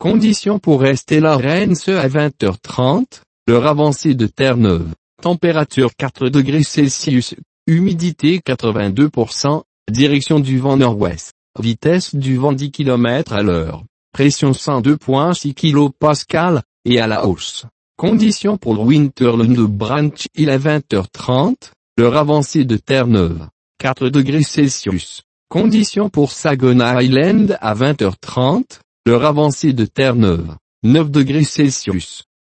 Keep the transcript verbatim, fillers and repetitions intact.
Conditions pour rester la reine ce à vingt heures trente, l'heure avancée de Terre-Neuve. Température quatre degrés Celsius, humidité quatre-vingt-deux pour cent, direction du vent nord-ouest, vitesse du vent dix kilomètres à l'heure, pression cent deux virgule six kilopascales, et à la hausse. Conditions pour le Winterland de Branch Hill à vingt heures trente, l'heure avancée de Terre-Neuve, quatre degrés Celsius. Conditions pour Saginaw Island à vingt heures trente, l'heure avancée de Terre-Neuve, neuf degrés Celsius.